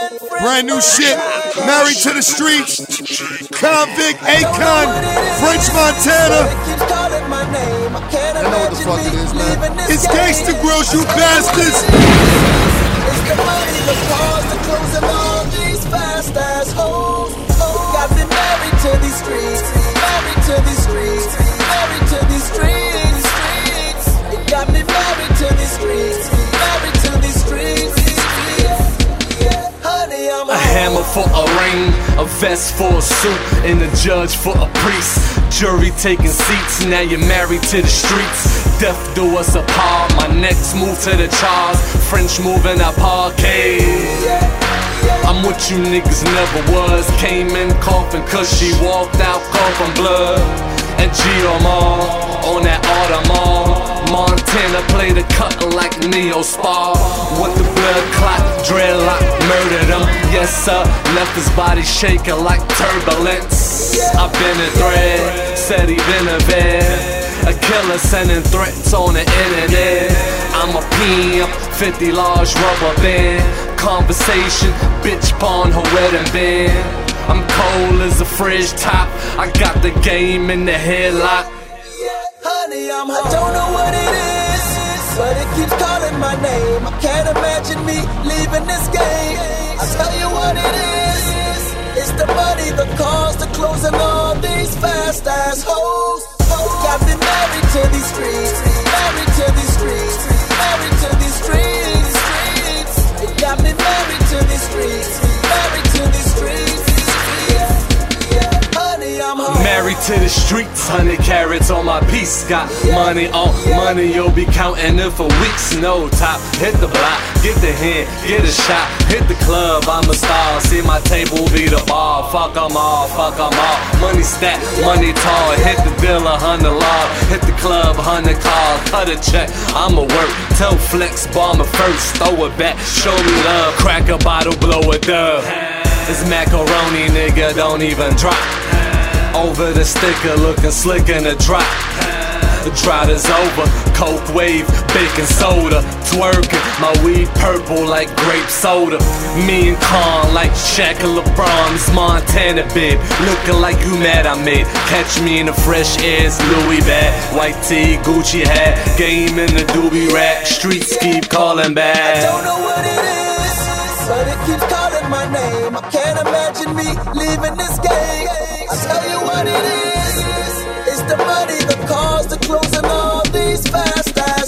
Brand new shit, Married to the Streets, Convict, Akon, French Montana. I know what the fuck it is, man. It's Gangsta Grills, you bastards. It's the money, the cars, the clothes, and all these fast ass hoes. Got me married to these streets, married to these streets, married to these streets. It got me married to these streets, married to these streets. Honey, I'm a hammer for a ring, a vest for a suit, and a judge for a priest. Jury taking seats, now you're married to the streets. Death do us apart, my next move to the charts. French moving our parquet. I'm what you niggas never was. Came in coughing cause she walked out coughing blood. And GMR on that Audemars. Montana played the cut like Neospar. With the blood clot, dreadlock, murdered him. Yes sir, left his body shaking like turbulence. I've been a thread, said he been a vet. A killer sending threats on the internet. I'm a pimp, 50 large rubber band. Conversation, bitch pawn her wedding band. I'm cold as a fridge top. I got the game in the headlock. Honey, I don't know what it is, but it keeps calling my name. I can't imagine me leaving this game. I tell you what it is. It's the money, the cars, the clothes, and all these fast ass hoes. Got me married to these streets, married to these streets, married to these streets. It got me married to these streets, married to these streets. Honey, I'm home. Married to the streets, 100 carats on my piece. Got money on money, you'll be counting it for weeks. No top, hit the block, get the hand, get a shot. Hit the club, I'm a star. See my table be the bar. Fuck 'em all, fuck 'em all. Money stack, money tall. Hit the dealer, 100 law. Hit the club, 100 call. Cut a check, I'ma work. Tell Flex, bomber first, throw it back. Show me love, crack a bottle, blow a dub. It's macaroni, nigga, don't even drop. Over the sticker, looking slick in the drop. The drought is over, coke wave, baking soda. Twerking, my weed purple like grape soda. Me and Khan like Shaq and LeBron. It's Montana, babe, looking like you mad I made. Catch me in the fresh airs, Louis bag. White tee, Gucci hat, game in the doobie rack. Streets keep calling back. I don't know what it is, but it keeps calling my name. I can't imagine me leaving this game. I tell you what it is. It's the money, the cars, the clothes, and all these fast ass